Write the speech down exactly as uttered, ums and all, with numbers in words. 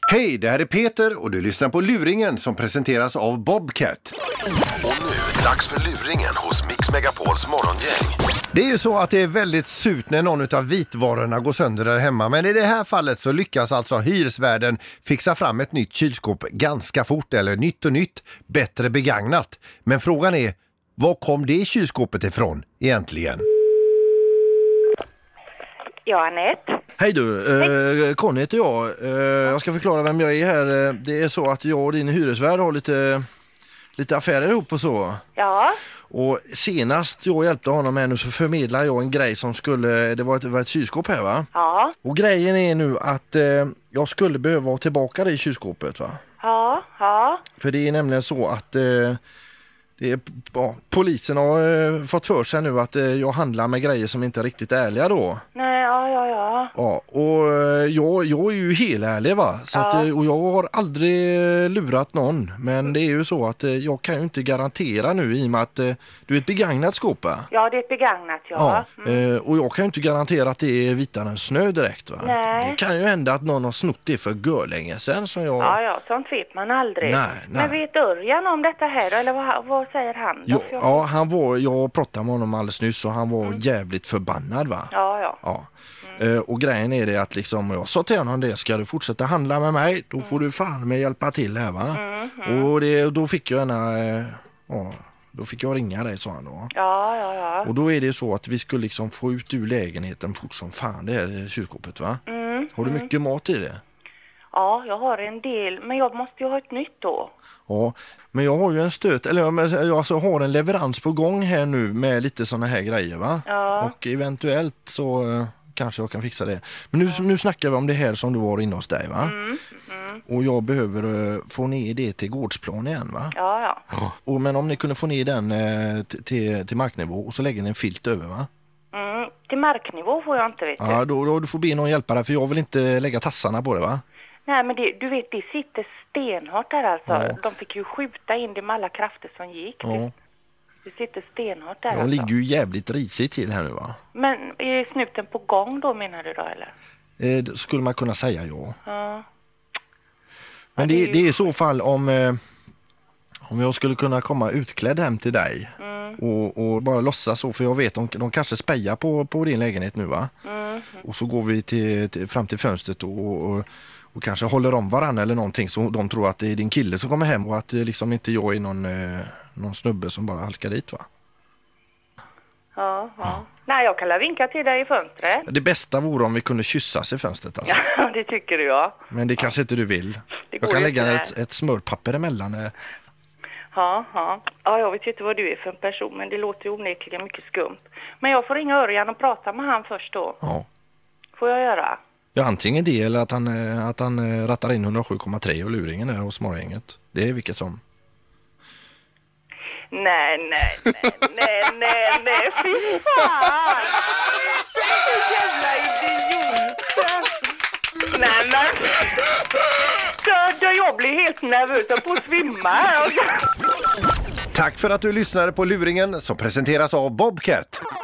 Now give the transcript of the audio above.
Hej, det här är Peter och du lyssnar på Luringen som presenteras av Bobcat. Och nu, dags för Luringen hos Mix Megapols morgongäng. Det är ju så att det är väldigt surt när någon av vitvarorna går sönder där hemma. Men i det här fallet så lyckas alltså hyresvärden fixa fram ett nytt kylskåp ganska fort. Eller nytt och nytt, bättre begagnat. Men frågan är, var kom det kylskåpet ifrån egentligen? Ja, Anette. Hej du, eh, Conny heter jag. Eh, jag ska förklara vem jag är här. Det är så att jag och din hyresvärd har lite, lite affärer ihop och så. Ja. Och senast jag hjälpte honom här nu så förmedlade jag en grej som skulle, det var ett, var ett kylskåp här va? Ja. Och grejen är nu att eh, jag skulle behöva ha tillbaka det i kylskåpet va? Ja, ja. För det är nämligen så att eh, det är, ja, polisen har eh, fått för sig nu att eh, jag handlar med grejer som inte är riktigt ärliga då. Nej, ja, ja, ja. Ja, och eh, jag, jag är ju helärlig va, så Ja. att, eh, och jag har aldrig eh, lurat någon, men det är ju så att eh, jag kan ju inte garantera nu i och med att eh, du är ett begagnat skåp va? Ja, det är ett begagnat, ja. Ja, Mm. eh, och jag kan ju inte garantera att det är vitare än snö direkt va? Nej. Det kan ju hända att någon har snott det för görlänge sedan som jag... Ja, ja, sånt vet man aldrig. Nej, nej. Men vet Örjan om detta här, eller vad, vad säger han då? Ja, För jag- ja, han var, jag pratade med honom alldeles nyss och han var jävligt förbannad va? ja, ja. Ja. Eh, och grejen är det att liksom, jag sa till honom det, ska du fortsätta handla med mig då får du fan med hjälpa till här va? Och det, då fick jag ena, eh, ja, då fick jag ringa dig sa han då. Ja, ja, ja. Och då är det så att vi skulle liksom få ut ur lägenheten fort som fan det här kylskåpet va? Mm. Har du mycket mat i det? Ja, jag har en del, men jag måste ju ha ett nytt då. Ja, men jag har ju en stöt, eller jag alltså har en leverans på gång här nu med lite såna här grejer va? Ja. Och eventuellt så eh, kanske jag kan fixa det. Men nu, nu snackar vi om det här som du var inne hos dig va? Mm, mm. Och jag behöver eh, få ner det till gårdsplan igen va? Ja, ja. Ja. Och, men om ni kunde få ner den eh, t- till, till marknivå och så lägger ni en filt över va? Mm. Till marknivå får jag inte, vet du. Ja, då, då du får be någon hjälpa dig för jag vill inte lägga tassarna på det va? Nej, men det, du vet, det sitter stenhårt där alltså. Ja. De fick ju skjuta in det med alla krafter som gick. Ja. Det, det sitter stenhårt där Jag alltså. ligger ju jävligt risigt till här nu va? Men är snuten på gång då, menar du då, eller? Eh, det skulle man kunna säga ja. Ja. Men Ja, det det, är ju- det är i så fall om, eh, om jag skulle kunna komma utklädd hem till dig Mm. och, och bara låtsas så, för jag vet de, de kanske spejar på, på din lägenhet nu va? Mm. Och så går vi till, till, fram till fönstret och, och, och kanske håller om varandra eller någonting så de tror att det är din kille som kommer hem och att det liksom inte jag är någon, eh, någon snubbe som bara halkar dit va? Ja, ja. Nej, jag kan la vinka till dig i fönstret. Det bästa vore om vi kunde kyssas i fönstret alltså. Ja, det tycker du, ja. Men det kanske inte du vill. Det Jag går kan ju lägga inte, ett, nej. ett smörpapper emellan. eh. Ja, ja. Ja, jag vet ju inte vad du är för en person, men det låter ju onekligen mycket skumt. Men jag får ringa Örjan och prata med han först då. Ja. Får jag göra? Ja, antingen det eller att han, eh, att han eh, rattar in hundrasju komma tre och luringen där hos morgongänget. Det är vilket som. Nej, nej, nej, nej, nej, nej, fy fan! Jävla idioter! Nej, men... Så, då jag blir helt nervös och på att svimma här. Tack för att du lyssnade på Luringen som presenteras av Bobcat.